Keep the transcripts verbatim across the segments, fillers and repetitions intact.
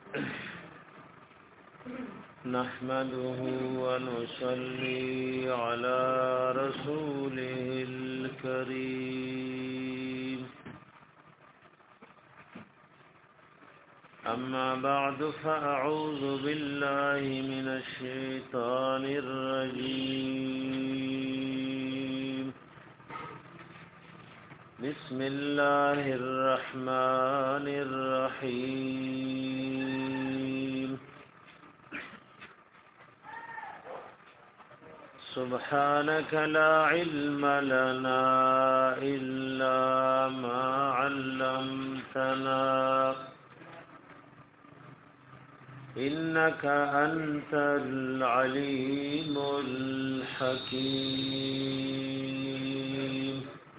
نحمده ونصلي على رسوله الكريم أما بعد فأعوذ بالله من الشيطان الرجيم بسم الله الرحمن الرحيم سبحانك لا علم لنا إلا ما علمتنا إنك أنت العليم الحكيم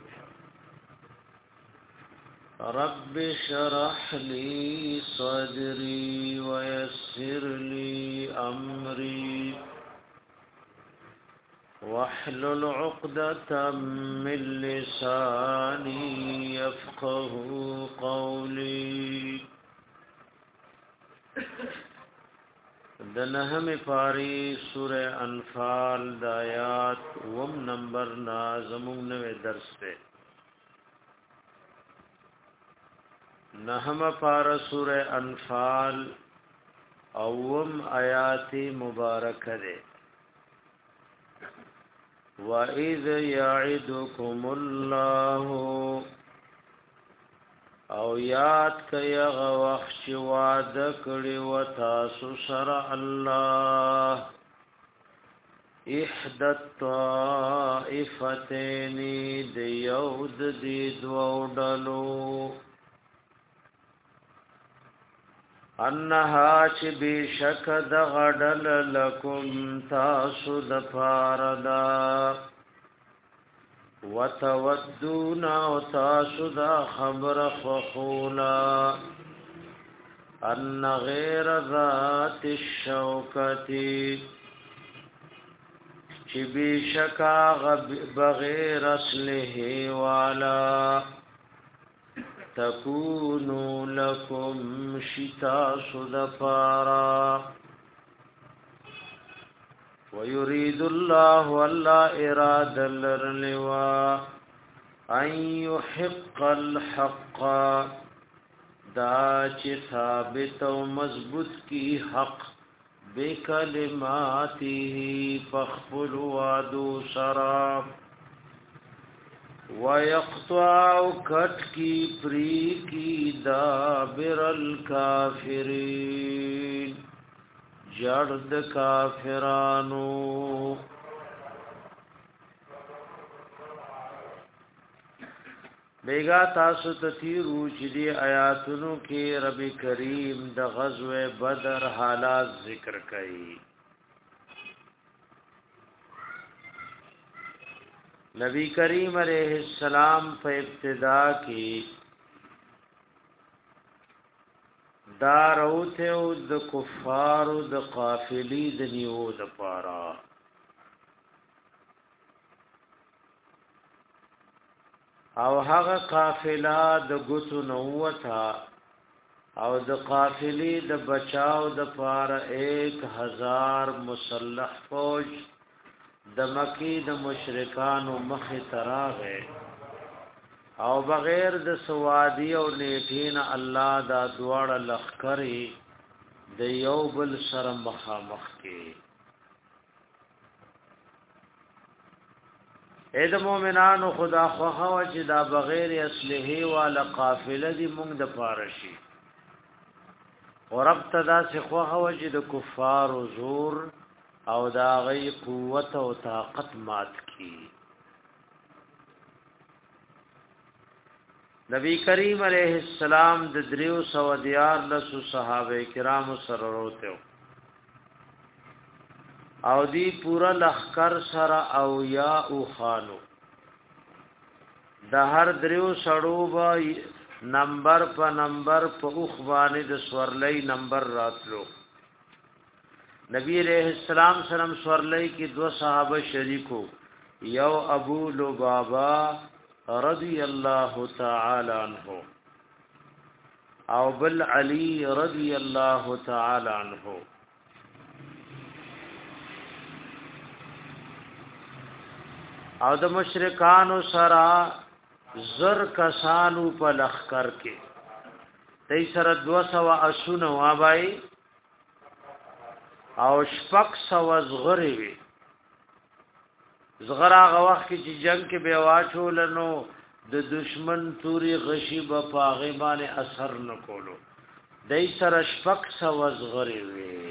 رب اشرح لي صدري ويسر لي أمري واحلل عقدة من لساني يفقه قولي دنهم پاری سورہ انفال دایات وم نمبر نازمون نوے درس تے نہم پار سورہ انفال اوم آیات مبارک دے وَإِذْ يَعِدُكُمُ اللَّهُ او یاد کئی غوخ چی وعده کړي و تاسو سره الله احد الطائفتين دیود دی دوڑلو انها چی بیشک دغڑل لکم تاسو دپاردا وتودون او تاسو دا خبر فخولا ان غیر ذات الشوکتی چی بیشکا بغیر اصله والا تکونو لکم شتاسو دپارا ويريد الله ولا اراده لرلوا ان يحق الحق دا چې ثابت او مضبوط کی حق بکلماته فخبل وادو سرا ويقطع کٹ کی پری کی دابر الكافرين جرد کافرانو بیگا تاسو تتیرو چی دی آیاتونو کی رب کریم د غزوه بدر حالات ذکر کئی نبی کریم علیہ السلام په ابتدا کی دا روته او د کفارو د قافلی د نیو د پارا او هغه قافله د ګوتو نووتا او د قافلی د بچاو د پارا ایک هزار مسلح فوج د مکی د مشرکانو مخ تراغه او بغیر د سوادی او نیټین الله دا دواړه لخرې د یو بل سره مخامخ کې اې د مؤمنانو خدا خوخه او چې دا بغیر اسلحه والا قافله دی موږ د پارشي او رب تدا سے خوخه او چې د کفار زور او دا غي قوت او طاقت مات کی نبی کریم علیہ السلام د دریو سو دیار لسو صحابه کرام سره وروته او دی پورا لخر سره او یا او خانو د هر دریو سړو با نمبر په نمبر په اوخ باندې د سورلۍ نمبر راتلو نبی علیہ السلام سلام سورلۍ کې دو صحابه شریکو یو ابو لبابا رضی الله تعالی عنہ او بل علی رضی الله تعالی عنہ. او د مشرکانو سره زر کسانو په لخر کې دای سره دو سو اسونه وابای او شپک سو زغری وی زغرا هغه وخت کې چې جنگ کې به واچول نو د دشمن توري غشي په پاغه باندې اثر نکولو دای سره شپک سو زغری وی.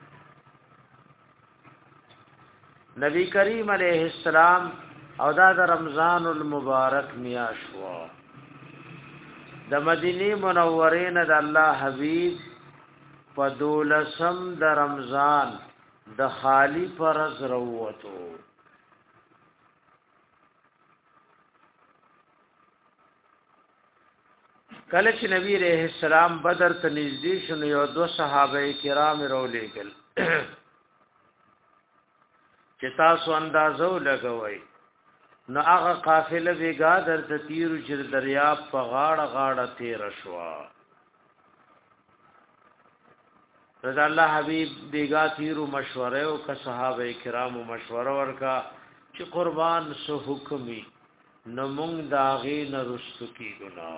نبی کریم علیه السلام او دا د رمضان المبارک میاشوا د مدینه منوره نه د الله حبیب په دولسم د رمضان د خالی فرض وروته. کله چې نبی رحم السلام بدر ته نږدې شنو یو دو صحابه کرام رولېګل چې تاسو اندازو لګوي نو هغه قافله بیګا در ته تیر چې دریاب په غاړه غاړه تیر شوا. رضا الله حبیب بیګا تیرو مشوره او که صحابه کرامو مشوره ورکا چې قربان سو حکمي نو مونږ داغې نه رستو کیږو.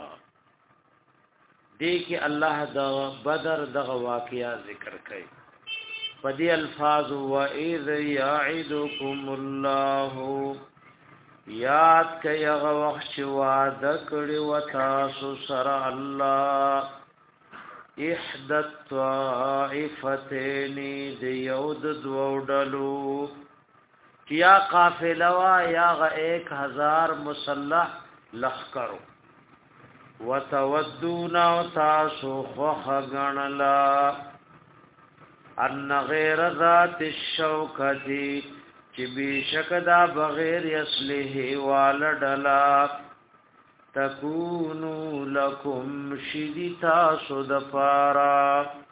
دې کې الله د بدر دغه واقعیا ذکر کړي په دې الفاظ و اذ یعدکم الله یاد کئی اغا وقت چی وعده کڑی و تاسو سر اللہ احدت طائفتینی دیود دوڑلو کیا قافلوا یا غا ایک ہزار مسلح لخ کرو و تودونا و تاسو خوخ گنلا ان غیر ذات الشوکتی چې بشک دا بغیر اصله والدلا تکونو لکم شدیتا صدفارا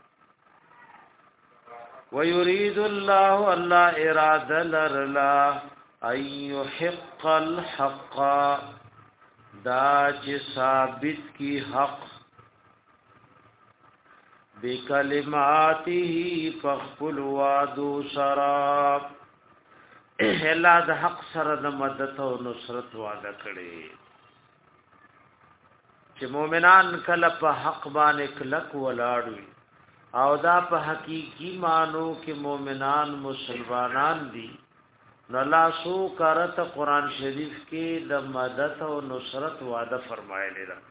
ويريد الله الله اراده لرلا ان يحق الحق دا چې ثابت کی حق بکلماته فخل وادو سراب الله د حق سره د مدد او نصرت وعده کړي چې مؤمنان کله په حق باندې کلک ولاړوي او دا په حقيقي مانو کې مؤمنان مسلمانان دي نو الله سو کرت قران شریف کې د مدد او نصرت وعده فرمایلی ده.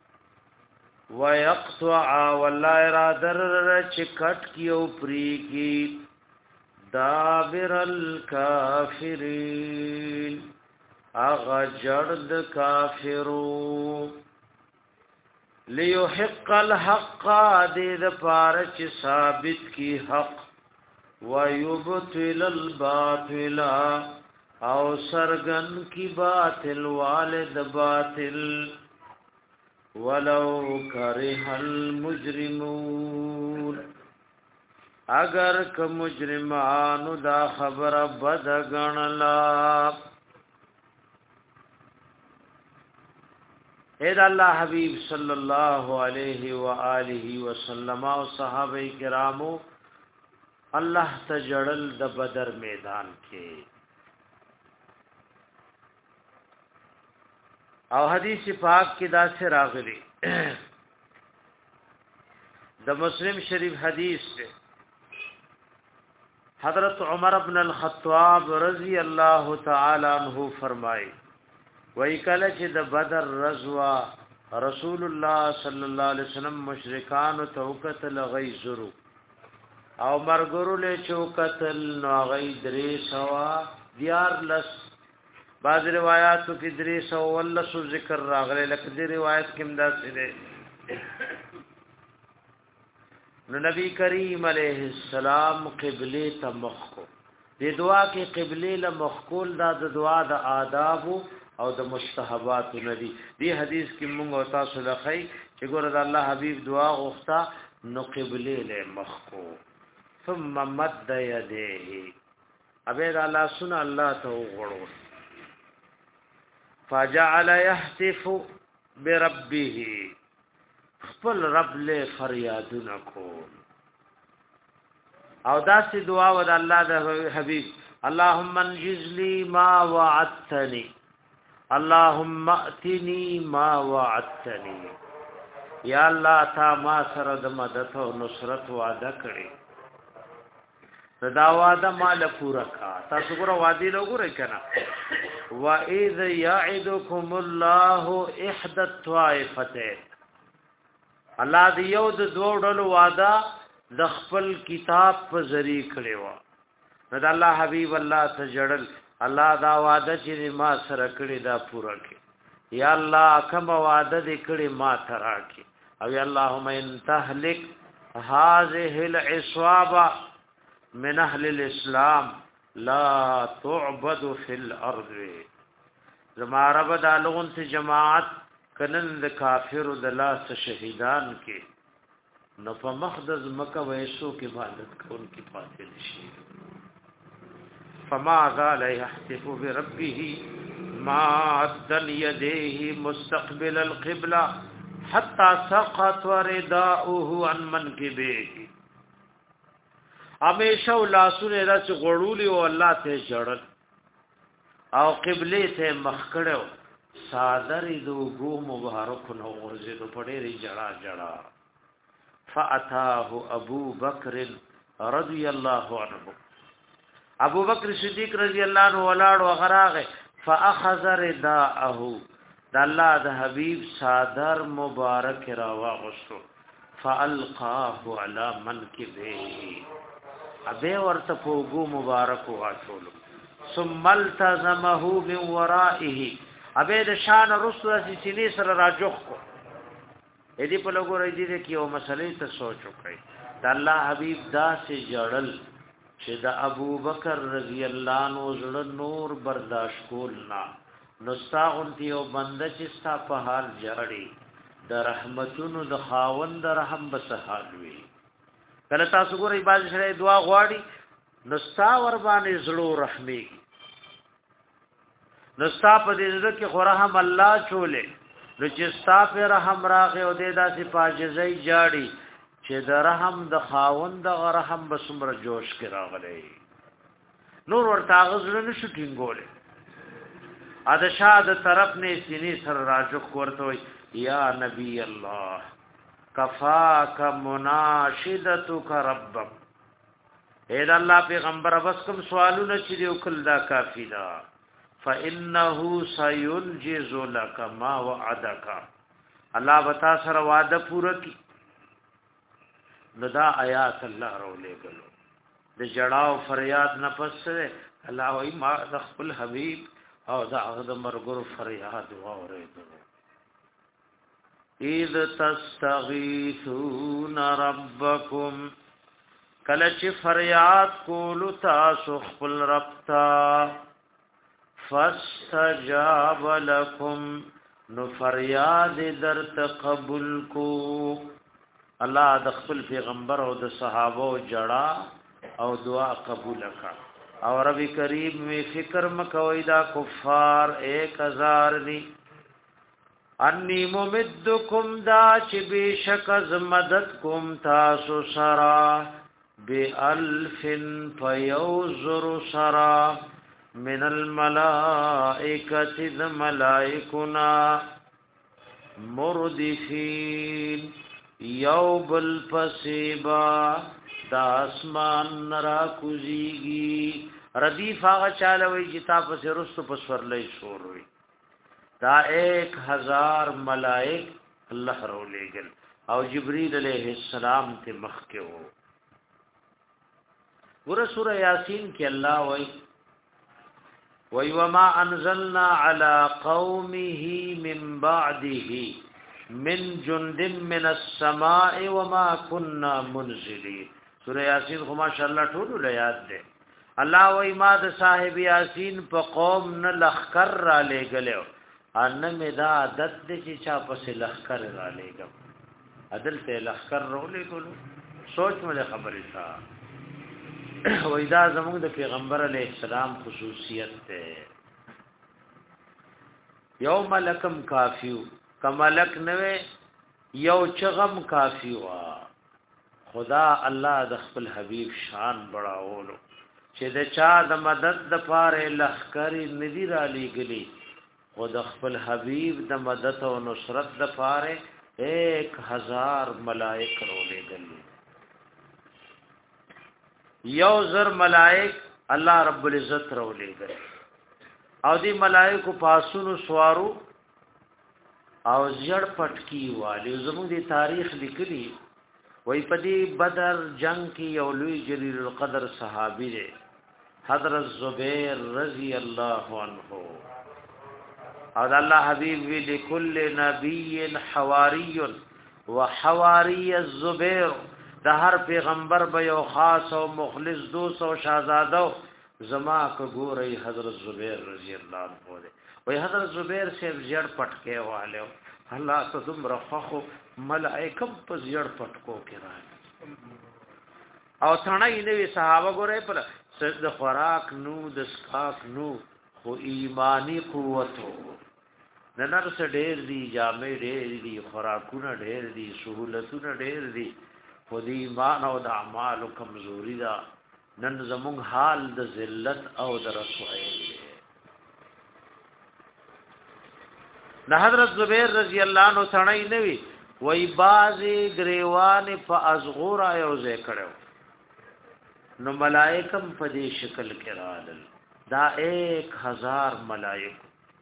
ويقطع والله اراده چې کټ کیو پری کی دابر الکافرین اغا جرد کافرو لیحق الحق دید پارچ ثابت کی حق ویبطل الباطل او سرگن کی باطل والد باطل ولو کرہ المجرمون اگر که مجرمانو دا خبر بد گنلا. اے دا اللہ حبیب صلی اللہ علیہ وآلہ وسلم و صحابہ کرامو اللہ تجڑل دا بدر میدان کے او حدیث پاک کی دا سے راغلی دا مسلم شریف حدیث سے حضرت عمر بن الخطاب رضی اللہ تعالی عنہ فرمائے وی کله چې د بدر رضوا رسول الله صلی الله علیه وسلم مشرکان توکتل غیزرو او مرګرو له چوکتل نو غی درې سوا دیار لس بعض روایتو کې درې سوا ولس ذکر راغله لکه دې روایت کې امدا سره نو نبی کریم علیہ السلام قبله ته مخ کو دې دعا کې قبله له مخکول دا د دعا د آداب او د مستحبات ندی. دی حدیث کې موږ او تاسو لخی چې ګوره د الله حبیب دعا غوښتا نو قبله له مخ کو ثم مد یده ابید الله سن الله ته وغړو فجعل يهتف بربه خپل رب له فریادونه کول او داسې دعا ود الله د حبيب اللهم انجز لي ما وعدتني اللهم اتني ما وعدتني یا الله تا ما سره د مدد او نصرت وعده کړی دا وعده مال پورا کا تاسو ګره وادي له ګره کنا واذ يعدكم الله احدى الطائفتين الله دی یو د دوه ډلو وعده د خپل کتاب په ذریعہ کړی و دا الله حبیب الله ته جړل الله دا وعده چې ما سره کړی دا پورا کړي یا الله کوم وعده دې کړی ما ترا کړي او یا اللهم ان تهلك هذه العصابه من اهل الاسلام لا تعبد في الارض زما رب د لغون سے جماعت کنن د کافر د لاس شهیدان کې نو په مقدس مکه ویسو کې عبادت کون کی پاتې نشي فما زال يحتف بربه ما عدل يديه مستقبل القبلة حتى سقط رداؤه عن منكبه همیشه لاسونه راځ غړولي او الله ته جړل او قبله ته مخ کړو صادر دو گو مبارک نو ورزه دو پډېری جړا جړا فاتاه ابو بکر رضی الله عنه ابو بکر صدیق رضی الله عنه ولاړ وغراغه فاخذ رداءه د الله د حبیب صادر مبارک را واغشو فالقاه على منكبه ابه ورته پوغو مبارک واچول ثم التزمه من ورائه ابه د شان رسول سینې سره راجوخ کو اې دې په لګو راځي دې کې او مسلې ته سوچ وکړي د الله حبيب دا سي جړل چې د ابو بکر رضی الله عنه زړه نور برداشت کول نه نستاغنتی او بنده چې ستا په حال جړي د رحمتونو د خاوند رحم بسحال وي کله تاسو ګورئ باز سره دعا غواړي نستا ور باندې زړه رحمي نستا په دې ځکه کې خورهم الله چولې نو چې ستا په رحم راغې او دې داسې پاجزۍ جاړي چې د رحم د خاوند د رحم بسمره جوش کې راغلي نور ورته غزل نشو ټینګولې ا د شاد طرف نه سینې سره راجو ورته یا نبی الله کفاک مناشدتک ربک اے د الله پیغمبر بس کوم سوالونه چې دی وکړه دا کافی دا فانه سينجز لك ما وعدك الله وتا سره وعده پوره کی نو دا آیات الله رولې غلو د جړاو فریاد نه پسره الله وای ما د خپل حبیب او دا د مرګور فریاد واورېدو اذ تستغيثون ربكم کله چې فریاد کول تاسو خپل رب ته فاستجاب لكم نو فریاد در تقبل کو الله د خپل پیغمبر او د صحابه جړه او دعا قبول کړه او رب کریم می فکر مکوئ دا کفار ایک ہزار دی انی ممدکم دا چې بشک از مدد کوم تاسو سرا بالف فیوزر سرا من الملائکه ذ ملائکنا مردفین یوبل پسیبا دا اسمان نرا کوزیگی ردیف آغا چالوی جتا پس رستو پسور لئی شوروی دا ایک ہزار ملائک اللہ رو لے گل او جبریل علیہ السلام تے مخ کے ہو ورہ سورہ یاسین کی اللہ وی وی وما انزلنا على قومه من بعده من جند من السماء وما كنا منزلين سورہ یاسین خو ماشاءاللہ ټول یاد ده الله وی ما د صاحب یاسین په قوم نه لخر را لګلو ان می دا عادت دي چې چا پسې لخر را لګم عدل ته لخر رو لګلو سوچ مله خبرې تا وی دا زموږ د پیغمبر علی السلام خصوصیت ده یوم لکم کافیو کملک نوې یو چغم کافی وا خدا الله د خپل حبیب شان بڑاولو چې د چا د مدد د پاره لخکری ندی را لګلی خود خپل حبیب د مدد او نصرت د پاره ایک ہزار ملائک رو لګلی یو زر ملائک الله رب العزت رو لګلی او دی ملائکو پاسونو سوارو او زړ پټکی والی زموږ دی تاریخ لیکلی وای پدی بدر جنگ کی یو لوی جلیل القدر صحابی دی حضرت زبیر رضی اللہ عنہ او الله حبیب وی لكل نبی حواری وحواری الزبیر د هر پیغمبر به یو خاص او مخلص دوست او شاهزاده زما کو ګوري حضرت زبیر رضی الله عنه دی وای حضرت زبیر سے جړ پټکه والو الله ته تم رخصو ملائکه په زړ پټکو کې راځي او ثنا یې نوې صحابه ګوره پر د خوراک نو د سکاک نو خو ایمانی قوت نه نرس ډېر دي جامې ډېر دي خوراکونه ډېر دي سہولتونه ډېر دي خو د ایمان او د اعمال کمزوري ده نن زموږ حال د ذلت او د رسوایی دی نه حضرت زبیر رضی الله عنه ثنا یې نوې وای بازي گریوان په ازغور ایوځه کړو نو ملائکم په دې شکل کې راغلل دا ایک ہزار ملائک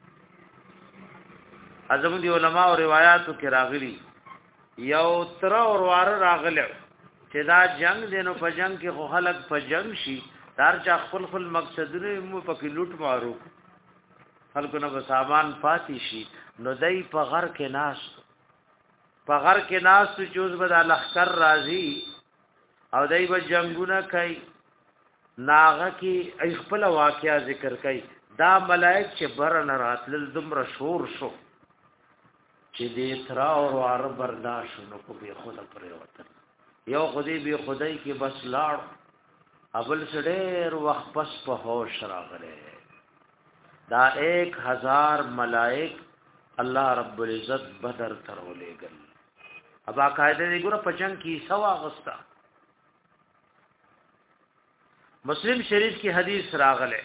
اعظم دی علماء او روایتو کې راغلي یو تر اور وار راغله چې دا جنگ دینو په جنگ کې خو خلق په جنگ شي دار چا خپل خپل مقصدونه مو پکې لوټ مارو خلکو نه سامان پاتې شي نو دای په غر کې ناس په غر کې ناس چوز بد لخر راضي او دای په جنگونه کوي ناغه کې خپل واقعیا ذکر کوي دا ملائک چې برن راتل دمر شور شو چې دې ترا او ور برداشت نو کو به خود پرې وته یو خدای به خدای کې بس لاړ ابل سړیر وخت پس په هوش راغله دا ایک ہزار ملائک الله رب العزت بدر تر ولېګل ابا قاعده دې ګره پچن کی سوا غستا مسلم شریف کی حدیث راغله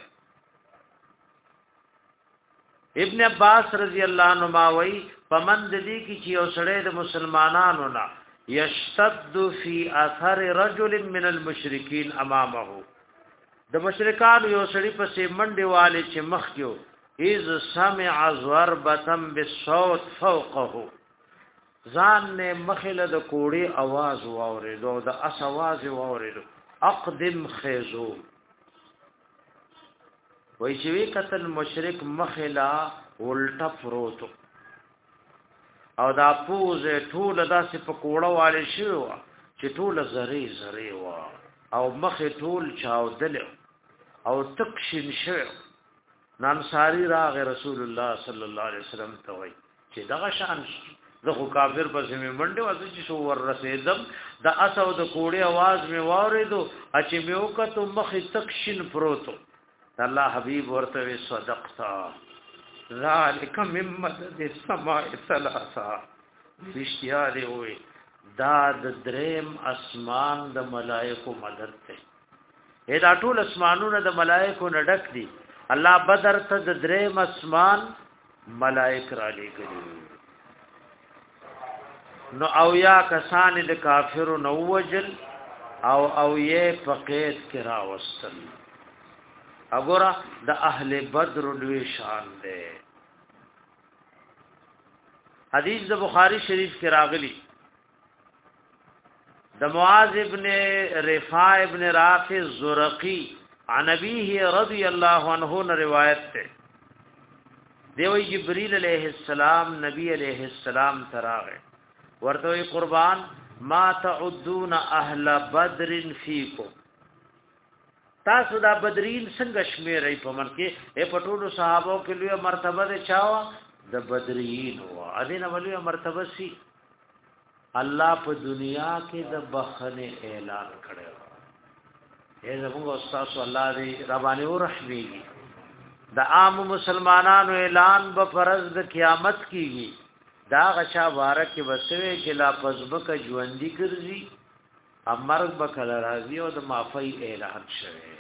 ابن عباس رضی اللہ عنہ وی پمند دی کی چې اوسړې د مسلمانانو نه یشتد فی اثر رجل من المشرکین امامه د مشرکان یو سړی په سیمنډي والے چې مخ کېو اذ سمع ضربه بالصوت فوقه ځان نه مخله د کوړي आवाज واورېدو د اس आवाज واورېدو اقدم خيزو وای چې وی قتل مشرک مخلا ولټه پروتو او دا پوزه ټول داسې په کوړه والے شو چې ټول زری زری وا او مخ ټول چاودل او تکشن شو نن ساری راغ رسول الله صلی الله علیه وسلم ته وای چې دغه شان زه کافر پسې مې منډه وځي چې شو ور رسیدم د اسو د کوړې आवाज مې واورېدو چې مې وکړو مخ تکشن پروتو الله حبیب ورته صدقتا ذالک ممد السماء ثلاثه رښتیا دی وې دا د دریم اسمان د ملائکو مدد ته اې دا ټول اسمانونه د ملائکو نه ډک دي الله بدر ته د دریم اسمان ملائک را لګي نو او یا کسان د کافرو نو وجل او او یې فقید کرا وستل اګورا د اهل بدر لوی شان ده حدیث د بخاری شریف کې راغلی د معاذ ابن رفاع ابن رافع الزرقي عن ابيه رضی الله عنه روایت ده دیوی جبريل علیہ السلام نبی علیہ السلام تراغه ورته قربان ما تعدون اهل بدر فیکم تاسو دا بدرین څنګه شمیرې په من کې اے پټولو صحابو کې لوی مرتبه ده چاوا د بدرین او اذن ولوی مرتبه سي الله په دنیا کې د بخنه اعلان کړو اے زموږ استاد الله دې ربانه ورحمېږي د عام مسلمانانو اعلان به فرض د قیامت کیږي دا غچا بارک وسوي چې لا پزبک ژوندۍ ګرځي امر بکل راضي او د معافی اعلان شوه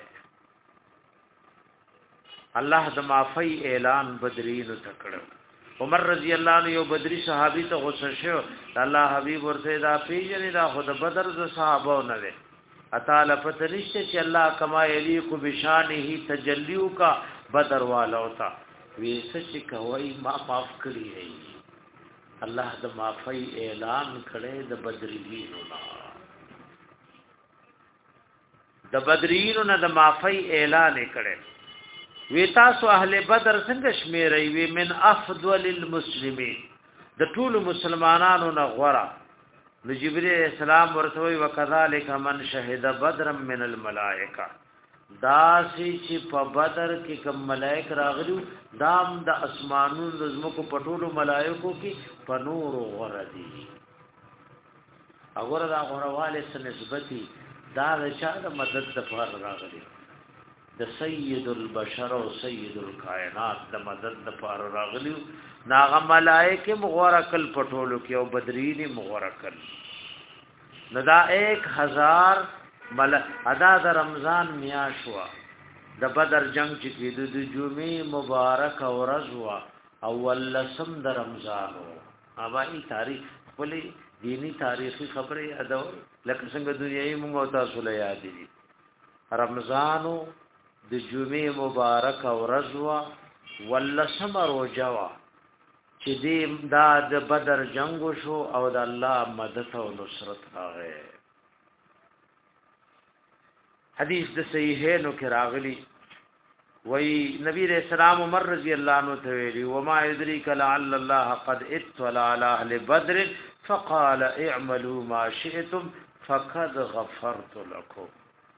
الله د معافی اعلان بدرین تکړه عمر رضی الله عنه یو بدری صحابي ته غوسه شو الله حبیب ورته دا پیژنې دا خود بدر ز صحابه نه وي اتعالی فترشت چې الله کما یلیق بشانه تجلیو کا بدر والا ہوتا وی سچ کوي ما معاف کړی دی الله د معافی اعلان کړي د بدرینو نه د بدرینو نه د معافی اعلان کړي وی تاسو اهل بدر څنګه شمیرې وی من افضل المسلمین د ټول مسلمانانو نه غوړه نو جبرئیل السلام ورته وی وکذالک من شهد بدر من الملائکه دا چې په بدر کې کوم ملائک راغلو دام د دا اسمانونو د زمکو پټولو ملائکو کې په نور غوړه دي هغه دا غوړواله سره نسبتي دا د چا د مدد د فار راغلي د سید البشر او سید الکائنات د مدد د فار راغلی ناغه ملائکه مغورکل پټولو کې او بدرین مغورکل ندا ایک هزار مل ادا د رمضان میاشوا د بدر جنگ چې د جمعې مبارک او رضوا اول لسم د رمضان او اوبای تاریخ خپل دینی تاریخي خبره ادا لکه څنګه دنیاي موږ تاسو له یاد دي رمضانو د جمعې مبارک او رضوا ولسم روجوا چې دې دا د بدر جنگ شو او د الله مدد او نصرت راغی حدیث د صحیحینو کې راغلی وی نبی رسول الله عمر رضی الله عنه ته ویلی وما يدريك لعل الله قد اطلع على اهل بدر فقال اعملوا ما شئتم فقد غفرت لكم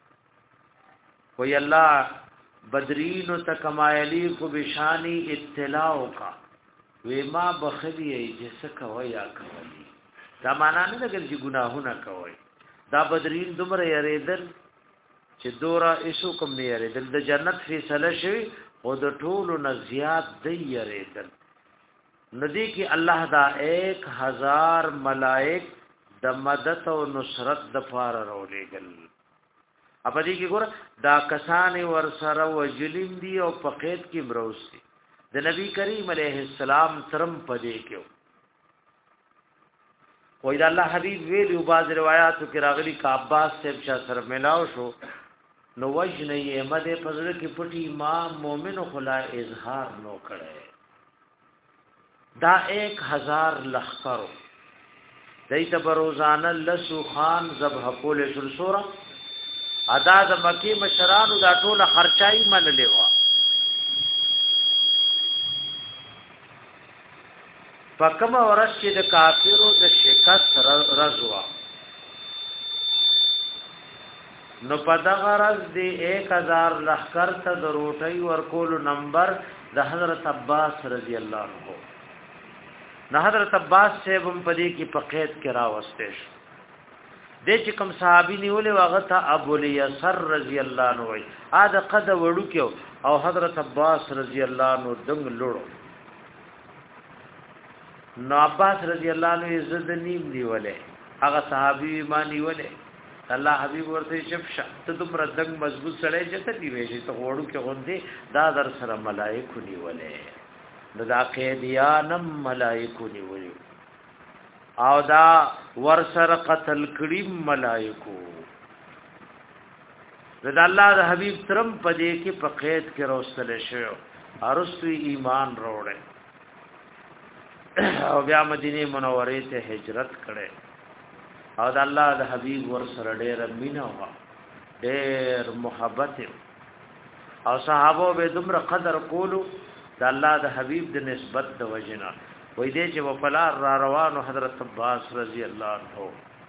وی الله بدرین تکما یلیق بشانی اطلاع کا وی ما بخلی جس کوي یا کوي دا معنا نه لګل چې ګناهونه کوي دا بدرین دومره یریدل چې دورا ایسو کوم نه یریدل د جنت فیصله شوی او د ټولو نه زیات دی یریدل ندی کې الله دا ایک هزار ملائک د مدد او نصرت د فار رولېګل اپا دی کی ګور دا کسان ور سره وجلین دی او پقید کی مروسی د نبی کریم علیه السلام ترم پدې کېو وې دا الله حبیب ویلو باز روایتو کې راغلي کا عباس صاحب شاه سره ملاو شو نو وجنه یې مده فضل کې پټي امام مومن خلا اظهار نو کړي دا ایک هزار لخرو دیت بروزانه لسو خان ذبح کول شل سوره ادا د مکی مشرانو دا ټوله خرچای منلې و فکم ورشد کافرو د شکست رضوا نو پدغه رز دی ایک هزار لخر ته د روټي ورکول نمبر د حضرت عباس رضی الله عنه نه حضرت عباس صاحب په دې کې پقید کرا واستې شو د چې کوم صحابي نیولې واغه ته ابو الیسر رضی الله عنه وای ا د قد وړو کې او حضرت عباس رضی الله عنه دنګ لړو نو عباس رضی الله عنه عزت نیم نیولې هغه صحابي ما نیولې الله حبیب ورته شپشه ته دومره دنګ مضبوط سړی چې ته دی وې ته وړو کې غوندې دا در سره ملائکه نیولې نو دا قیدیانم ملائکه نیولې او دا ورسر قتل کریم ملائکو دا الله د حبیب ترم پدې کې په قید کې روستل شو ارستو ایمان وروړي او بیا مدینه منوره ته هجرت کړي او د الله د حبیب ورسره ډېر مینا وا ډېر محبت او صحابه به دومره قدر کولو د الله د حبیب د نسبت د وجنا وې دې چې وفلار را روانو حضرت عباس رضی الله عنه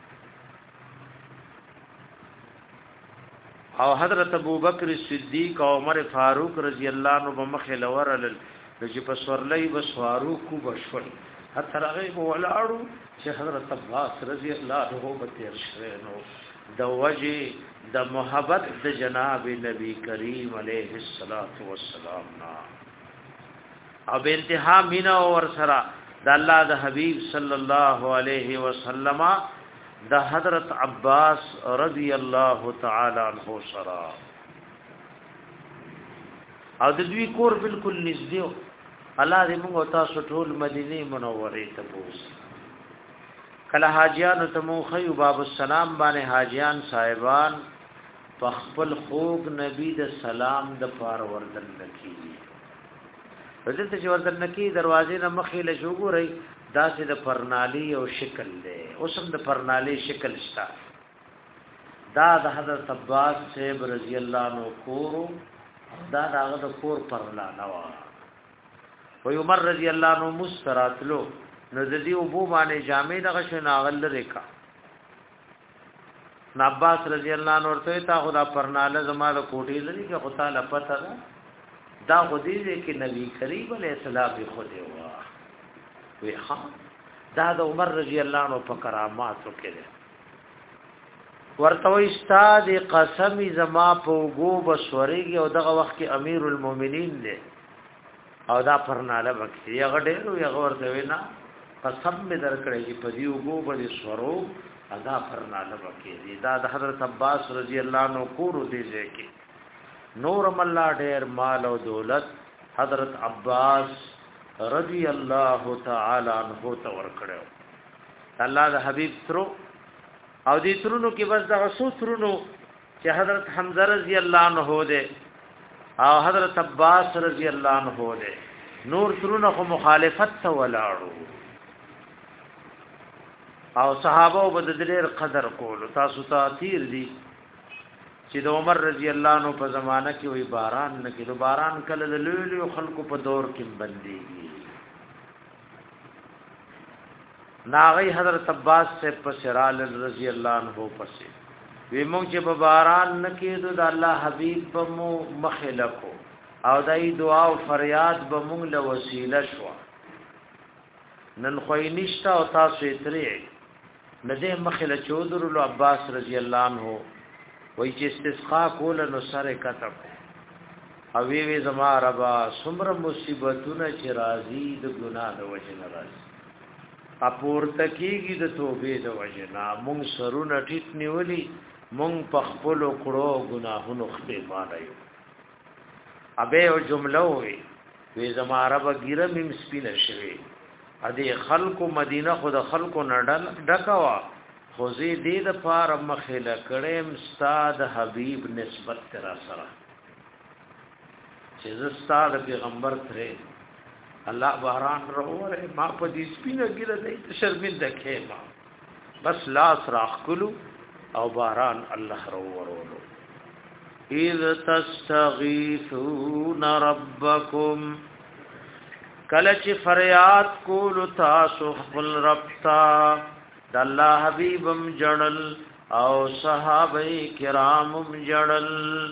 او حضرت ابوبکر صدیق او عمر فاروق رضی الله عنه بمخه لورل چې په سورلې وسوارو کو بشول حتی هغه ولاړو چې حضرت عباس رضی الله عنه به تیر شوه نو د وجه د محبت د جناب نبی کریم علیه الصلاۃ والسلام نا او به انتها مینا ور سره د الله د حبیب صلی الله علیه وسلم د حضرت عباس رضی الله تعالی عنہ سره او د دوی کور بالکل نږدې الله دې موږ تاسو ټول مدینه منوره ته بوځي کله حاجیان ته مو خیو باب السلام باندې حاجیان صاحبان په خپل خوږ نبی د سلام د پار وردن نکی دلته چې وردن نکی دروازې نه مخې له شوګوري داسې د پرنالی او شکل دی اوسم د پرنالی شکل شتا دا د حضرت عباس صاحب رضی الله عنه کورو دا داغه د کور پرلا نوا و عمر رضی الله عنه مستراتلو نو د دې ابو باندې جامع دغه شناغل ریکا عباس رضی الله عنه ورته تا خدا پرناله زماده کوټی لري چې خدای له پته ده دا خدای دې کې نبی کریم علیہ السلام خو دی وا وی ها دا د عمر رضی الله عنه په کراماتو کې ده ورته استاد قسم زما په وګو بسوريږي او دغه وخت کې امیر المؤمنین دی او دا پرناله وکړي هغه ډېر یو ورته وینا قسم می درکړي چې په دې وګو باندې سورو ادا پرناله وکړي دا د حضرت عباس رضی الله عنه کورو دی ځکه نور مله ډېر مال او دولت حضرت عباس رضی الله تعالی عنہ ته ورکړو الله د حبیب ترو او دې ترونو کې بس د غسو ترونو چې حضرت حمزه رضی الله عنه ده او حضرت عباس رضی الله عنه ده نور ترونو خو مخالفت ته ولاړو او صحابه وبدلیر قدر کول تاسو ته تیر دي چې د عمر رضی الله عنه په زمانہ کې وی باران نه کې باران کله د لولو خلکو په دور کې بنديږي ناغی حضرت عباس سے پسرال رضی اللہ عنہ پسے وی مونږ چې په باران نکیدو د الله حبیب په مو مخلکو او دای دعا او فریاد به مونږ له وسیله شو نن خوې نشتا او تاسو یې ترې لدې مخله چودر له عباس رضی الله عنه وای چې استسقا کول نو سره کتب او وی وی زما ربا سمر مصیبتونه چې راځي د ګناه د وجه نه راځي اپور تکیږي د توبې د وجنا مونږ سرونه ټیټ نیولي مونږ په خپل کړو ګناهونو خپې مانایو ابه او جمله وي وی زما رب ګیره مم سپینه شوی ا دې خلکو مدینه خود خلکو نډل ډکوا خو زی دې د پار مخله کړم استاد حبیب نسبت کرا سره چې استاد پیغمبر ترې الله باران روره ما په دې سپینه ګره دې شرمنده کېما بس لاس راخلو او باران الله روورولو اذ تستغيثون ربكم کله چې فریاد کول تاسو خپل رب ته د الله حبيبم جړل او صحابه کرامم جړل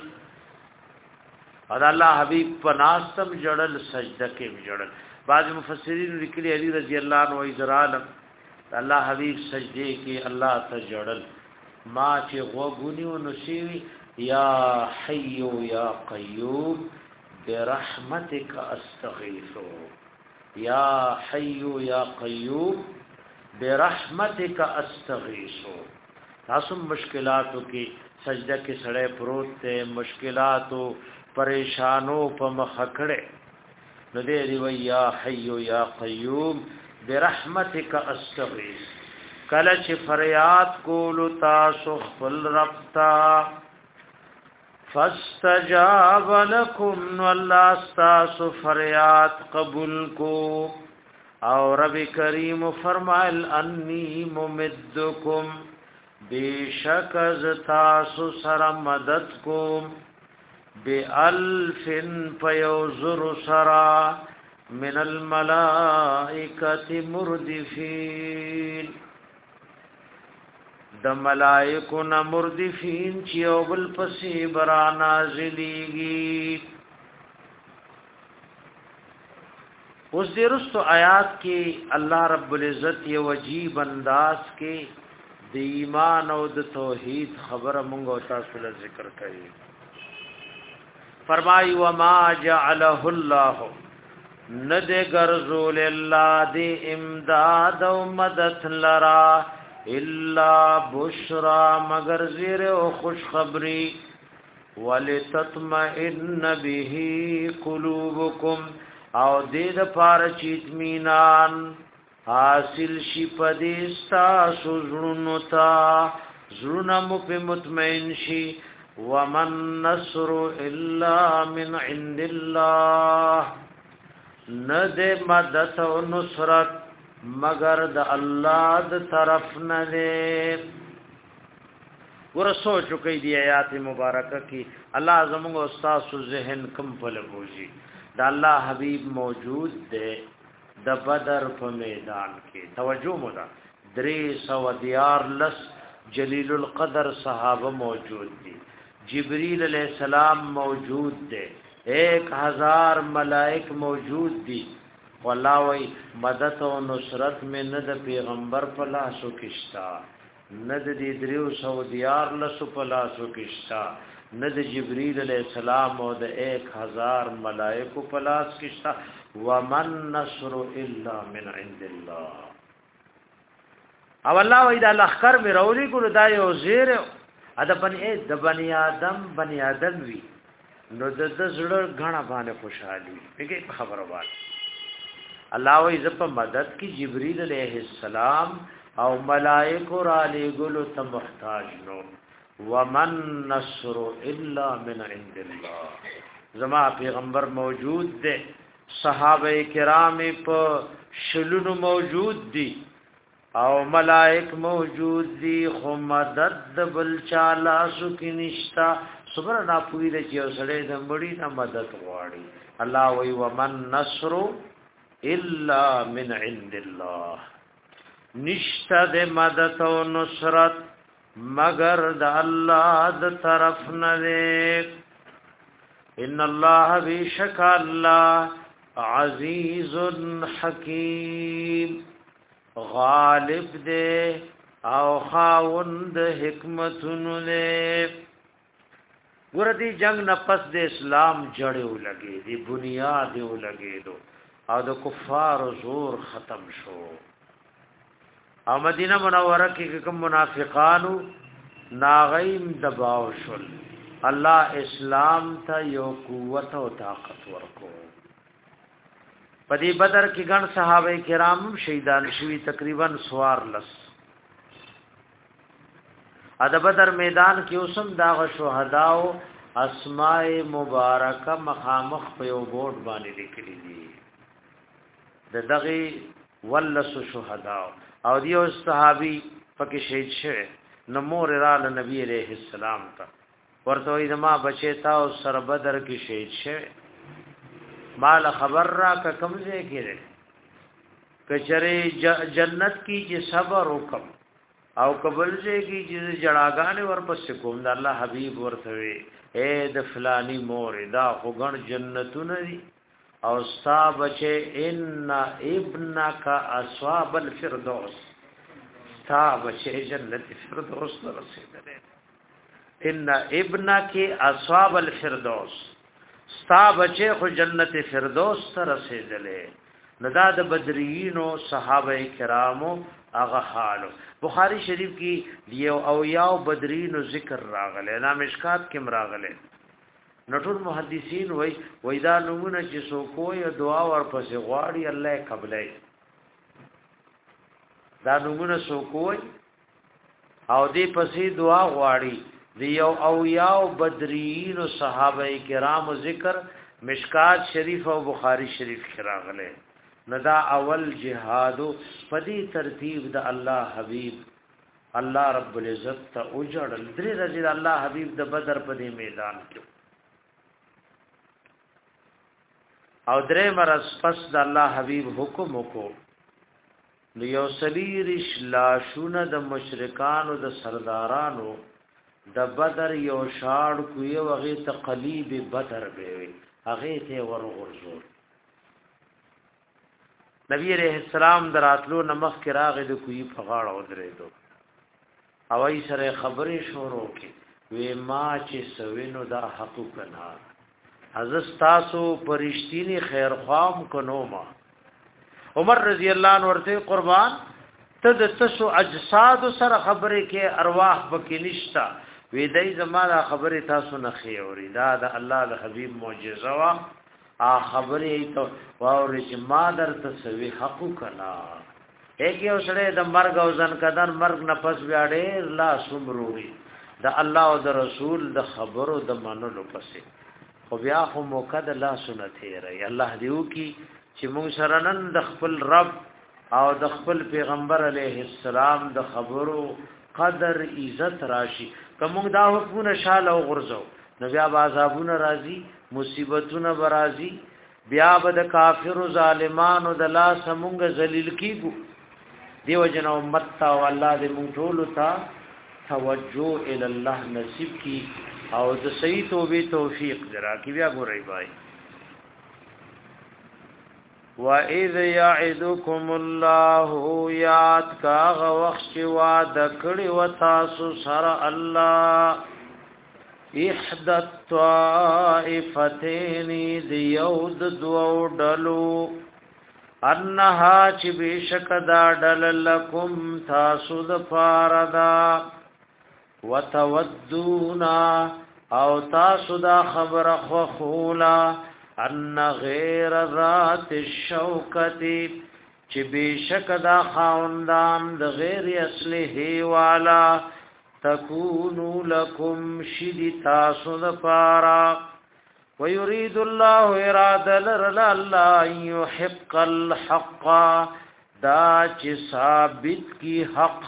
او الله حبيب پناستم جړل سجده کې جړل بعض مفسرین لیکلي علی رضی الله عنه ایذرالم الله حبیب سجده کې الله ته جړل ما چې غوګونیو نشي یا حي یا قیوم برحمتک استغیث یا حي یا قیوم برحمتک استغیث تاسو مشکلاتو کې سجده کې سړې پروت ته مشکلاتو پریشانو په مخ کړه نو دې دی ویا حي یا قیوم برحمتک استغیث کله چې فریاد کول تاسو خپل رب ته فاستجاب لكم والله تاسو فریاد قبول کو او رب کریم فرمایل انی ممدکم بیشک از تاسو سره مدد کوم بألف فيوزر سرا من الملائكة مردفين د ملائکو نا مردفین چې او بل پسې برا نازلېږي اوس دې رستو آیات کې الله رب العزت یو عجیب انداز کې د ایمان او د توحید خبره مونږ او تاسو له ذکر کوي فرمای وما جعله الله ند غرزول الله دی امداد او مدد لرا الا بشرا مگر زیر او خوش خبری ولتطمئن به قلوبکم او دې د پاره چې اطمینان حاصل شي پدېستا سوزړونو تا زړونه مو په مطمئن شي ومن نصر الا من عند الله ند مدد او نصرت مگر د الله د طرف نه ده ور سوچ کوي دی آیات مبارکه کی الله زموږ استاد ذهن کم په لګوږي د الله حبیب موجود ده د بدر په میدان کې توجه مو ده درې سو دیار لس جلیل القدر صحابه موجود دي جبريل علیہ السلام موجود دے ایک ہزار ملائک موجود دی والله وی مدد و نصرت میں ند پیغمبر پلاسو کشتا ند دی دریو سو دیار لسو پلاسو کشتا ند جبريل علیہ السلام او د ایک ہزار ملائکو پلاس کشتا ومن نصر الا من عند الله او الله وی دا لخر می رولی ګل دا یو زیر ادا بنی د بنی آدم بنی آدم وی نو د زړه غنا باندې خوشحالي پیګه خبره وای الله وی ز په مدد کی جبرئیل علیہ السلام او ملائکه را لګلو ته محتاج نو ومن نصر الا من عند الله زما پیغمبر موجود دے صحابه کرام په شلونو موجود دي او ملائک موجود دي خو مدد بل چالا سو کی نشتا صبر نا پوری د چې سړې د مړی نه مدد غواړي الله وی ومن نصر الا من عند الله نشتا د مدد او نصرت مگر د الله د طرف نه ان الله بیشک الله عزیز حکیم غالب دے او خاوند حکمتونو دے ګوردی جنگ نفس د اسلام جړیو لګي دی بنیادو لګي دو او د کفار زور ختم شو او مدینه منوره کې کوم منافقانو ناغیم دباو شول الله اسلام ته یو قوت او طاقت ورکو پدی بدر کی گن صحابه کرام شهیدان شوی تقریبا سوار لس اد بدر میدان کې اوسم داغ شهداو اسماء مبارکه مخامخ په یو بورډ باندې لیکلي دي د دغه ولس شهداو او دیو صحابي پکې شهید شوه نمور را نبی عليه السلام ته ورته وي ما بچیتا او سر بدر کې شهید شوه مال خبر را کا کمزه کړي کچره جنت کی چې صبر وکم او قبل سے کی چې جړاګانې ورپسې کوم د الله حبيب ورته وي اے د فلانی مور دا خوګن جنتونه دي او ستا بچه ان ابنک اصحاب الفردوس ستا بچه جنت فردوس ته رسیدل ان ابنک اصحاب الفردوس ستا بچه خو جنت فردوس ته رسیدلې ندا د بدرینو صحابه کرامو هغه حالو بخاری شریف کې یو او یاو بدرینو ذکر راغله نام مشکات کې راغله نټول محدثین وای وای دا نمونه چې سو کوی دعا ورپسې غواړي الله قبلای دا نمونه سو کوی او دې پسې دعا غواړي دیو او یاو بدرین و صحابه کرام ذکر مشکات شریف او بخاری شریف کراغله ندا اول جهاد پدی ترتیب د الله حبیب الله رب العزت ته اوجړل درې رضی الله حبیب د بدر په دی میدان کې او درې مرز پس د الله حبیب حکم وکړو لیو سلیرش لاشونه د مشرکان او د سردارانو د بدر یو شاړ کوی وغه تقلیب بدر به هغه ته ورغورځول نبی عليه السلام دراتلو نمخ کراغه د کوی په غاړه ودرېدو او ای سره خبرې شروع کړي وې ما چې سوینو دا حق کنا حضرت تاسو پرشتینی خیر خوام کنو ما عمر رضی الله عنه ورته قربان ته د تاسو اجساد سره خبره کې ارواح پکې نشتا وې دای زماده خبره تاسو نه خيوري دا د الله د حبيب معجزه وا ا خبره ته واوري چې ما در تسوي حق کنا اګه اوسړه د مرګ او ځن کدن مرګ نه پس بیاړې لا سمروي د الله او د رسول د خبرو د منلو پسې خو بیا خو موقد الله سنت هي الله دیو کی چې موږ سره نن د خپل رب او د خپل پیغمبر علیه السلام د خبرو قدر عزت راشي کوم دا حکمونه شاله او غرزو نو بیا عذابونه راځي مصیبتونه برازي بیا به د کافر او ظالمانو د لاس مونږ ذلیل کیګو دیو جن امت تا او الله دې مونږ ټول ته توجه ال الله نصیب کی او د صحیح توبې توفیق درا کی بیا ګورای بای وَإِذْ يَعِدُكُمُ اللَّهُ يَاتْ كَاغ وَخْشِ وَعْدَكْرِ وَتَاسُ سَرَ اللَّهِ اِحْدَ الطَّائِفَتَيْنِ دِيَوْدْ دُوَوْدَلُو انها چې بشک دا ډل لکم تاسو د فاردا وتودونا او تاسو دا خبر خو خولا ان غیر ذات الشوکتی چې بشک دا خاوندان د غیر اصله والا تکونو لکم شدی تاسو د پارا ويريد الله اراده لرل الله يحق الحق دا چې ثابت کی حق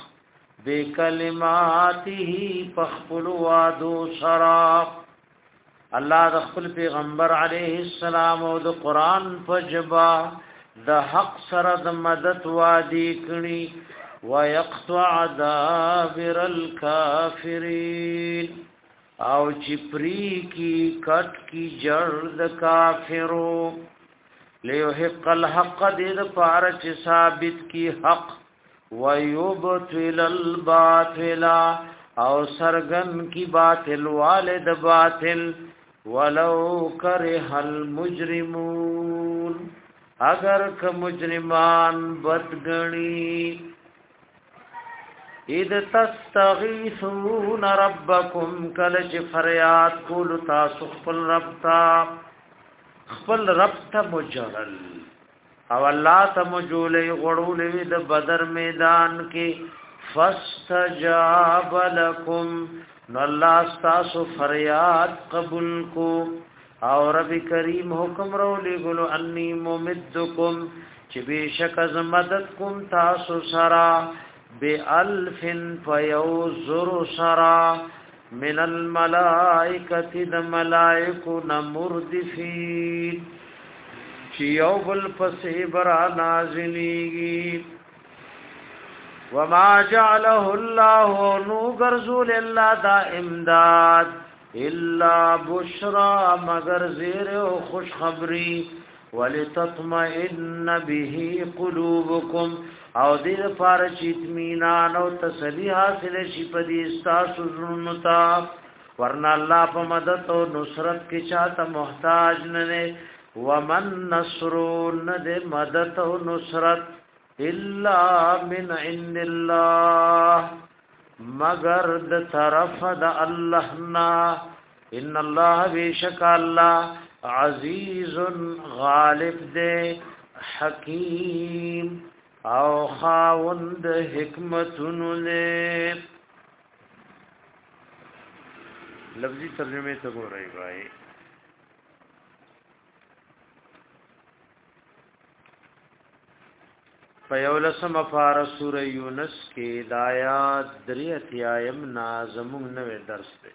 بکلماته فخل وادو شرا الله د خپل پیغمبر علیه السلام او د قران فجبا د حق سره د مدد وادي کړي ويقطع دابر الكافرين او چپری کی کټ کی جړ د کافرو ليحق الحق دې د پار چې ثابت کی حق ويبطل الباطل او سرغن کی باطل والد باطل ولو کرہ المجرمون اگر که مجرمان بدگنی اذ تستغیثون ربکم کلچ فریاد کول تاسو خپل رب تا خپل رب تا مجرل او الله ته مجولې غړولې د بدر میدان کې فاستجاب لكم نو الله تاسو فریاد قبول کو او رب کریم حکم رولې ګلو انی ممدکم چې بشک از مدد کوم تاسو سرا بألف فيوزر سرا من الملائكة د ملائکو نمردفین چیو بل پسی برا نازلیگی وما جعله الله نو گرزول اللہ دا امداد الا بشرا مگر زیر و خوش خبری ولتطمئن به قلوبکم او دې لپاره چې اطمینان او تسلی حاصل شي په دې تاسو زړونو ته ورنه الله په مدد او نصرت کې چاته محتاج نه نه ومن نصر ند مدد او نصرت الا من عند الله مگر د طرف د الله نا ان الله بیشک الله عزیز غالب دے حکیم او خاوند حکمتونو لے لفظی ترجمه ته ګورئ بھائی پیولسم فار سورہ یونس کې دایات دریت یایم نازمون نوې درس ته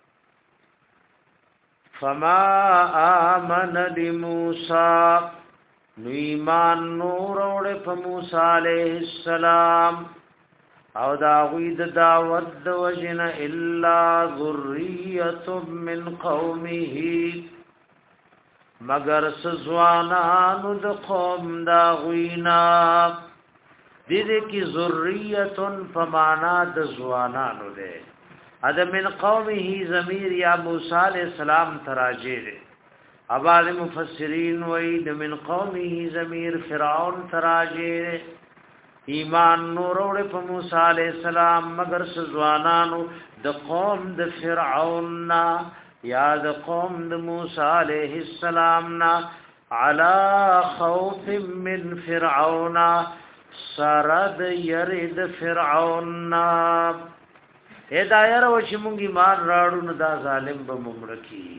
فما آمن لموسى نو ایمان نور اوڑے پا موسیٰ علیہ السلام او دا غید دعوت دا وجن الا ذریت من قومه مگر سزوانانو دا قوم دا غینا دیدے کی ذریت فمانا دا زوانانو دے اد من قومه ضمیر یا موسی علیہ السلام تراجه دے اباظ مفسرین وی د من قومه ضمیر فرعون تراجه ایمان نور اور په موسی علیہ السلام مگر سزوانانو د قوم د فرعون نا یا د قوم د موسی علیہ السلام نا علا خوف من فرعون سرد یرد فرعون نا ادا ير و چې مونږ ایمان راړو نو دا ظالم به ممړکی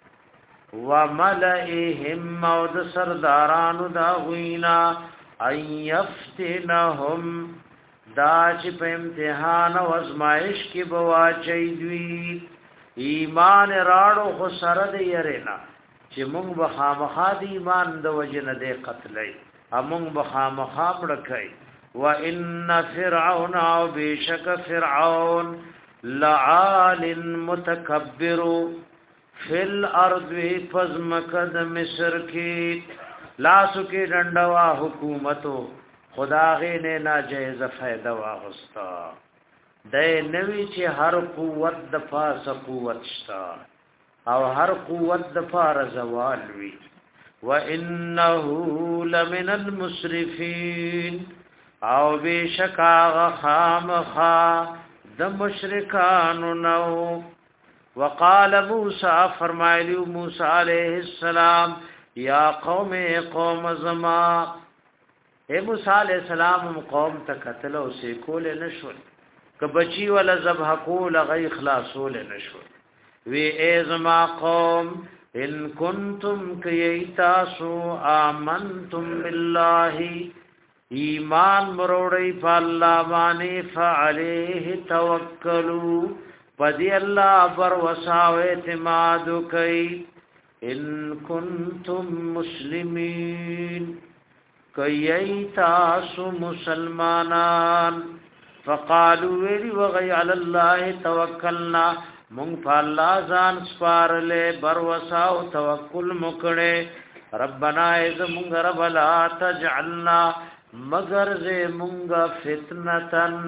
وملئهم او د سردارانو دا غوینا ان یفتنهم دا چې په امتحان او ازمائش کې بواچي دوی ایمان راړو خو سره د يرنا چې مونږ به خامخا د ایمان د وجنه د قتلای امونږ به خامخا مړکای وان فرعون او بشک فرعون لعال متکبر فی الارض فزمکد مصر کی لاسو کی ډنډوا حکومتو خداغه نه ناجیز فائدہ واغستا د نوی چې هر قوت د پاس قوت شتا او هر قوت د فار زوال وی وانه لمن المسرفین او بشکا خامخا د مشرکانو نو وقال موسی فرمایلی موسی علیہ السلام یا قوم قوم زما اے موسی علیہ السلام قوم ته قتل او سې کول نشو ک بچی ولا ذبح کول غی اخلاصول نشو وی اے زما قوم ان کنتم کیتاسو آمنتم بالله ایمان مروړی په الله باندې فعلیه توکلوا پدی الله پر وساو اعتماد کوي ان کنتم مسلمین کایتاسو مسلمانان فقالوا وی وغی علی الله توکلنا مونږ په الله ځان سپارلې بر وساو توکل مکړه ربنا اذ مونږ رب لا تجعلنا مگر زه مونږه فتنتن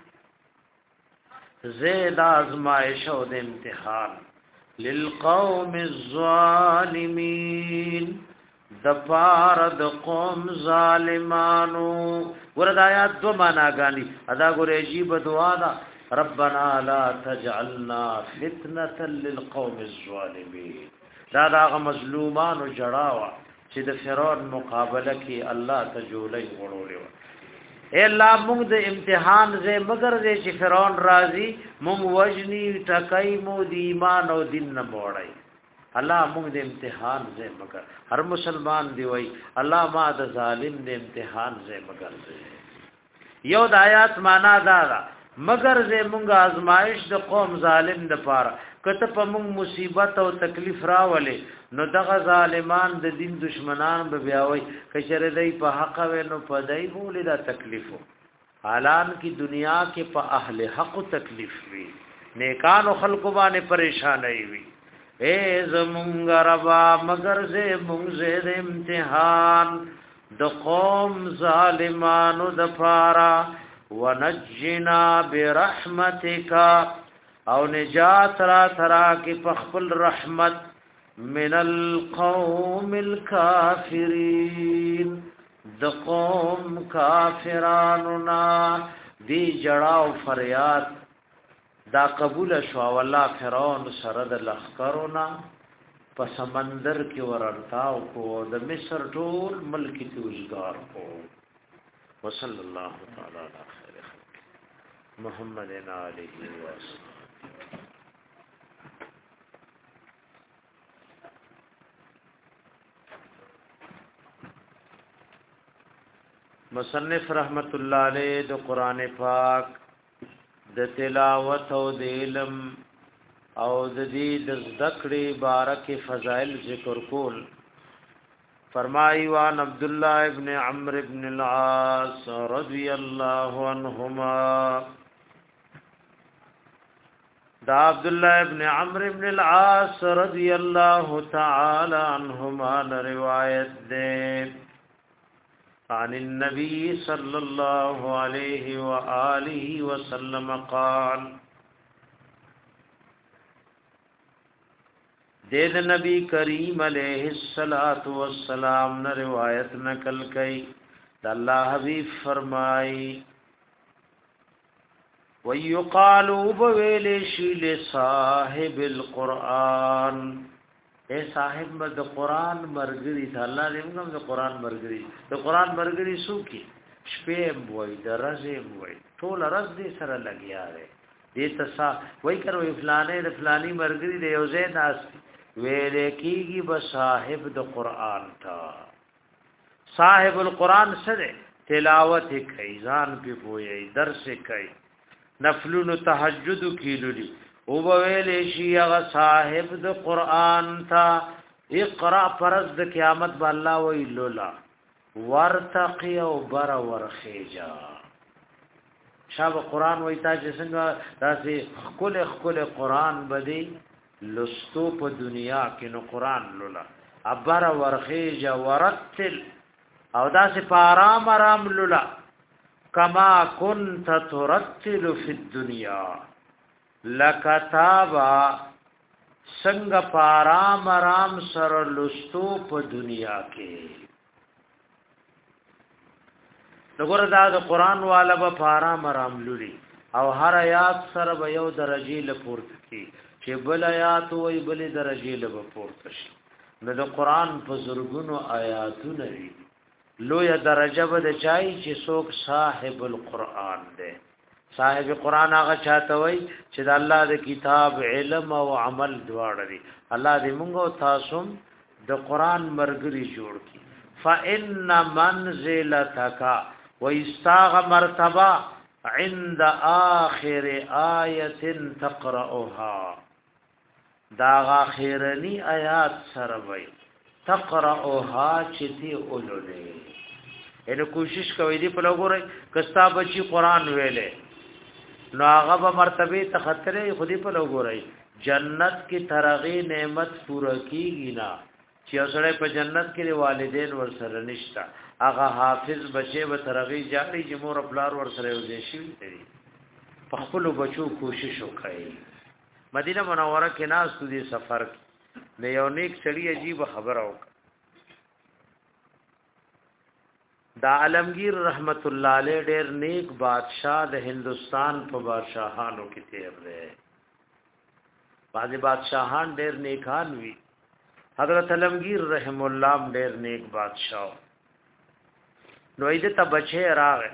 زید آزمائش و د امتحان للقوم الظالمین دپار د قوم ظالمانو ورد آیات دو مانا گانی ادا گو عجیب دعا دا ربنا لا تجعلنا فتنة للقوم الظالمین دا دا مظلومان جڑاوا چې د فرعون مقابله کې الله تجولی غړولې اے الله موږ د امتحان زې مگر دې چې فرعون راضي موږ وجني ټکای مو د ایمان او دین نه موړای الله موږ د امتحان زې مگر هر مسلمان دی وای الله ما د ظالم د امتحان زې مگر دې یو د آیات معنا دا دا مگر زې موږ آزمائش د قوم ظالم د پاره کته په موږ مصیبت او تکلیف راولې نو دغه ظالمان د دین دشمنان به بیاوي کچره دای په حق و نو په دای بولې دا تکلیفو حالان کی دنیا کې په اهل حق تکلیف وی نیکانو خلق باندې پریشان وي اے زمونږ ربا مگر زه مونږ زه امتحان د قوم ظالمانو د پارا ونجنا برحمتک او نجات را ترا کې په خپل رحمت من القوم الكافرين د قوم کافرانو نا دی جړاو فریاد دا قبول شو والله فرعون سره د لخرنا په سمندر کې ورړتاو کو د مصر ټول ملک ته وزګار کو وصلی الله تعالی علی خیر خلق محمد علیه وسلم مصنف رحمت الله علیه د قران پاک د تلاوت او د علم او د دې د ذکرې بارک فضائل ذکر کول فرمایي وان عبد الله ابن عمرو ابن العاص رضی الله عنهما دا عبد الله ابن عمرو ابن العاص رضی الله تعالی عنهما روایت ده عن النبي صلى الله عليه وآله وسلم قال د نبی کریم علیہ الصلات والسلام نے روایت نقل کړي د الله حبیب فرمای ويقالوا بویل شی لصاحب القرآن اے صاحب د قرآن مرګری ته الله دې موږ د قرآن مرګری د قرآن مرګری سو کی شپې وای درځه وای ټول رز دې سره لګیا دی دې تسا وای کړو فلانه د فلانی مرګری دی یو ځای ناس ویل کیږي به صاحب د قرآن تا صاحب القرآن سره تلاوت کوي ځان په پوي درس کوي نفلونو تهجد کیلولي او ویل شي هغه صاحب د قرآن تا اقرا پرز د قیامت به الله ویلولا ورتقي او بر ورخیجا شاب قرآن وای تا چې څنګه داسې خپل خپل قرآن بدی لستو په دنیا کې نو قرآن لولا ابر ورخیجا ورتل او داسې په آرام آرام لولا کما كنت ترتل فی الدنیا لکتابا څنګه په آرام آرام سره لستو په دنیا کې دغه دا د قران والا په آرام آرام لولي او هر آیات سره به یو درجه لپورته کی چې بل آیات وای بل درجه لپورته شي نو د قران په زرګونو آیاتونه دي لوی درجه به د چای چې څوک صاحب القرآن دی صاحب قرآن هغه چاته وای چې د الله د کتاب علم او عمل دواړه دي الله دې موږ او تاسو د قرآن مرګري جوړ کی فإن منزلتک ويستاغ مرتبه عند آخر آیه تقرأها دا اخرنی آیات سره وای تقرأها چتی اولولې ان کوشش کوي دی په لګورای کستا بچی قران ویلې نو هغه به مرتبه تخطرې خودي په لګورای جنت کی ترغی نعمت پورا کیږي نا چې اوسړې په جنت کې والدین ور سره نشتا هغه حافظ بچي به ترغی جاري چې مور خپلار ور سره وځي شي په خپل بچو کوشش وکړي مدینه منوره کې ناس د سفر نه یو نیک سړی عجیب خبر او دا عالمگیر رحمت الله علیه ډېر نیک بادشاہ د هندستان په بادشاہانو کې تیر دی بعضی بادشاہان ډېر نیکان وی حضرت عالمگیر رحم الله ډېر نیک بادشاہ نو ایده ته بچي راغ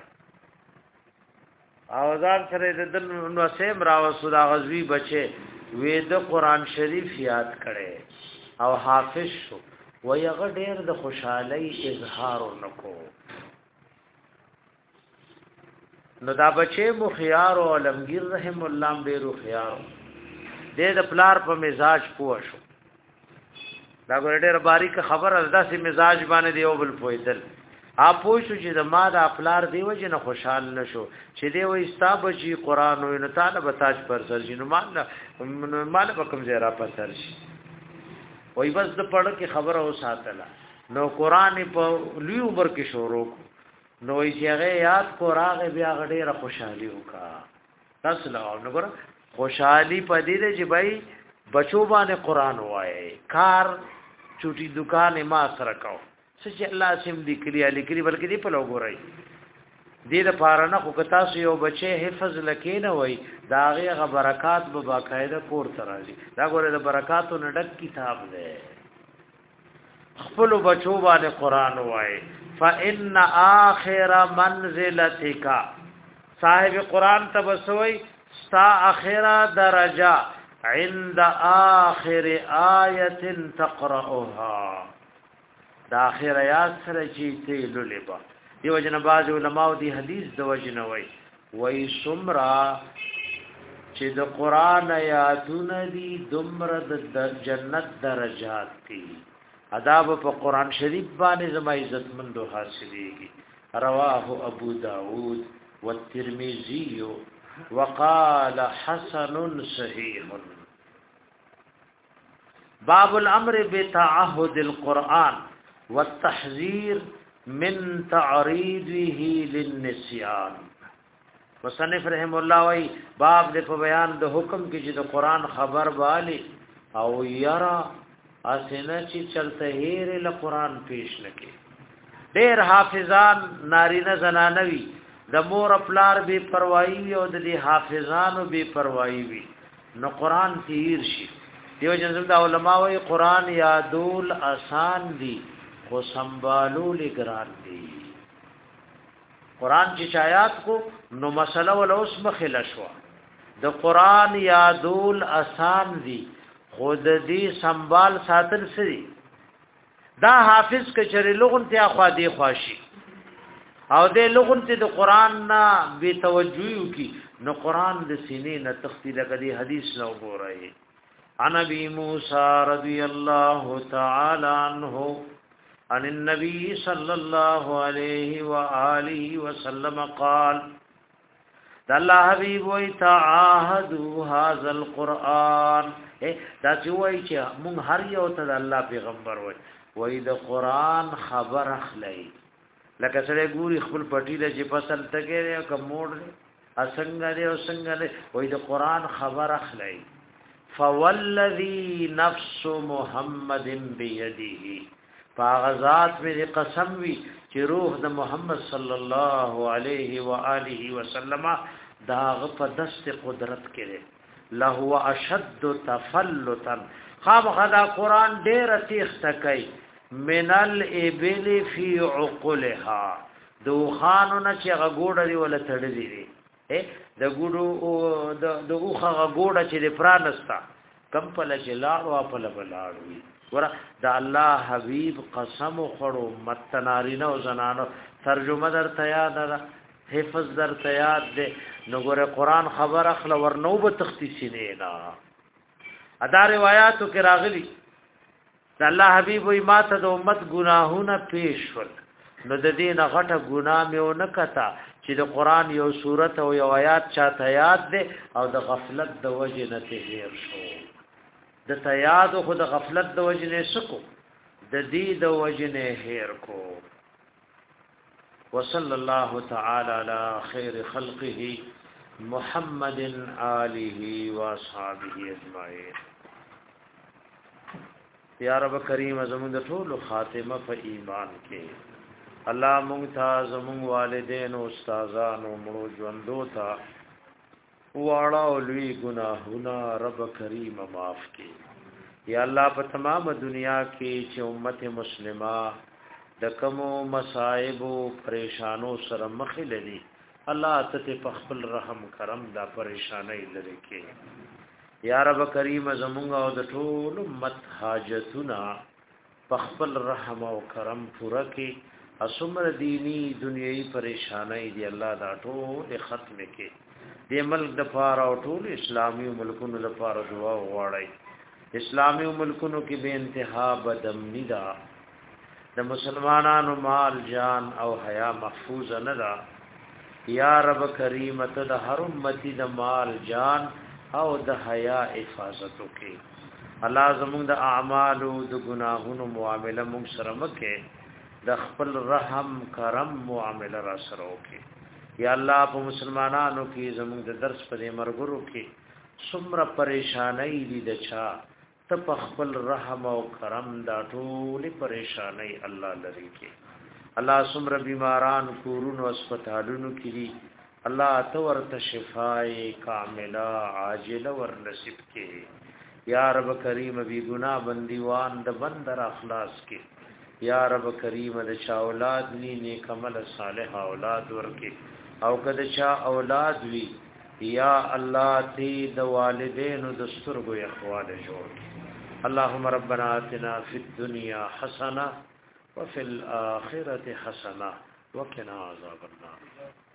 او ځان سره د نو سیم راو سودا غزوی بچي وې د قران شریف یاد کړي او حافظ شو و یغه ډېر د خوشحالي اظهار نکو نو دا بچي مخيار او عالمگیر رحم الله ډېر خيار دې د پلار په مزاج پوه شو دا ګورډر باریک خبر ازدا سي مزاج باندې دی او بل پویدل اپ پوښتنه چې د ما د خپلار دیو چې نه خوشحال نشو چې دی وې ستا بچي قران او نو تعالی بتاج پر سر جنو مال مال په کوم ځای را پسر شي وای بس د پړ کې خبره او ساتله نو قران په لوی عمر کې شروع نو یې هغه یاد کو راغه بیا غډېره خوشحالي وکا تاسو لا نو ګور خوشحالي پدې دې چې بھائی بچو باندې قران وایي کار چوټي دکان ما سره کاو چې الله سم لیکلي لیکلي بلکې دی په لوګورای دې د پارانه خو کتا سو یو بچي حفظ لکینه وای دا هغه برکات به باقاعده پور ترازي دا ګوره د برکاتو نډک کتاب دی خپل بچو باندې قران وای فإن آخر منزلتک صاحب قران تبسوي ستا اخره درجه عند آخر آیه تقرأها دا اخر آیات سره چې ته لولې با دیو جن باز علماء دی حدیث د وجنه وای وای سمرا چې د قران آیاتونه دي دمر د جنت درجات دي ادب په قران شریف باندې زما عزت مندو حاصلېږي رواه ابو داود والترمذي وقال حسن صحيح باب الامر بتعهد القرآن والتحذير من تعريضه للنسيان مصنف رحم الله وی باب د په بیان د حکم کې چې د قران خبر والی او یرا اسنه چې چلته هیر له قران پیش نکي ډېر حافظان نارینه زنانوي د مور پلار به پروايي او د حافظانو به پروايي وي نو قران تیر شي دیو جن د علماء وی قران یادول آسان دي خو سنبالول ګران دي قران چې آیات کو نو مسله ول اوس مخله شو د قران یادول آسان دي خود دې سنبال ساتل سری دا حافظ کچری لغون ته اخوا دی خواشي او دې لغون ته د قران نه بے توجهي کی نو قران د سینې نه تختی لګدي حدیث نو ګورای عن ابي موسى رضي الله تعالى عنه عن النبي صلى الله عليه واله وسلم قال الله حبيب وتعاهدوا هذا القران دا چې وای چې مونږ هر یو ته الله پیغمبر وای وای د قران خبر اخلي لکه سره ګوري خپل پټی له چې فصل تګره کومور اسنګ لري او څنګه لري وای د قران خبر اخلي فوالذي نفس محمد بيده فغزات می قسم وی چې روح د محمد صلی الله علیه و آله وسلم داغ په دست قدرت کړي له اشد تفلتا خام غدا قران ډیر تیخ تکي من الابل في عقلها دوخانو نه چې غوډري ولا تړلې د ګورو د اوخه ګوډه چې پرانستا کم په لجلاړ او په لبلاړ وي ور د الله حبيب قسم خړو متنارینه او زنانو ترجمه در تیاد ده حفظ در تیاد ده نو ګوره قران خبر اخله ور نو به تخصیصینه نه ادا روایتو کې راغلي د الله حبيب وي ماته د امت گناهونه پیش ول نو د دین غټه ګناه مې نه کتا چې د قران یو سورته او یو آیات چاته یاد ده او د غفلت د وجه نه تهیر شو د تیاد خو د غفلت د وجه نه سکو د دې د وجه نه هیر کو وصلی الله تعالی علی خیر خلقه محمد آله و اصحابہ اجمعین یا رب کریم زمون د ټول خاتمه په ایمان کې الله مونږ ته زمون والدین او استادانو مړو ژوندو ته واړه او لوی ګناهونه رب کریم معاف کړي یا الله په تمام دنیا کې چې امت مسلمه د کومو مصائب او پریشانو سره مخ لري الله ته په خپل رحم کرم دا پریشانای لري کې یا رب کریم زمونږ او د ټول امت حاجتونه په خپل رحم او کرم پوره کړي اسمر دینی دنیوي پریشانای دی الله دا ټول ختم کړي د ملک د پاره او ټول اسلامي ملکونو لپاره دعا وغواړي اسلامي ملکونو کې به انتها بدامنی دا د مسلمانانو مال جان او حیا محفوظ نه دا یا رب کریم ته د هر امتی د مال جان او د حیا حفاظت وکړي الله زموږ د اعمال او د ګناهونو معامله موږ سره مکه د خپل رحم کرم معامله را سره وکړي یا الله په مسلمانانو کې زموږ د درس په مرګرو کې څومره پریشانای دي د چا ته په خپل رحم او کرم دا ټول پریشانای الله لري کې الله څومره بیماران کورونو هسپتالونو کې دي الله ته ورته شفای کامله عاجله ور نصیب کې یا رب کریم بی گناہ بندیوان د بندر اخلاص کې یا رب کریم د چا اولاد نی نیک عمل صالح اولاد ورکي او کده چا اولاد وی یا الله دې د والدینو د سترګو اخوال جوړ اللهم ربنا آتنا فی الدنيا حسنه وفي الاخره حسنه وقنا عذاب النار